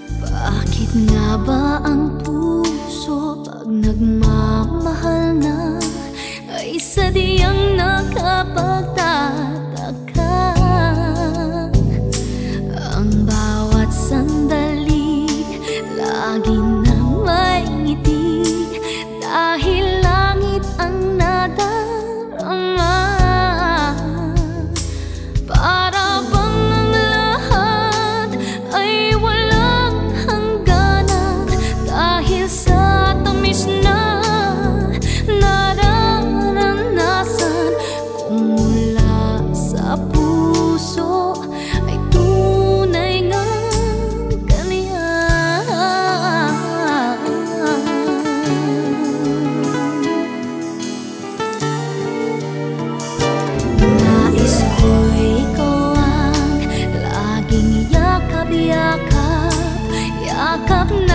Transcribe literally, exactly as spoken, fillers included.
Bakit nga ba ang puso pag nagmamahal na ay sadyang nakapagtataka? Ang bawat sandali lagi na may ngiti dahil langit ang nadarama. Para bang ang lahat ay walang hangganan dahil sa tamis na nararanasan kung mula sa puso ay tunay ngang kaliyahan. Nais ko'y ikaw ang laging yakap-yakap, yakap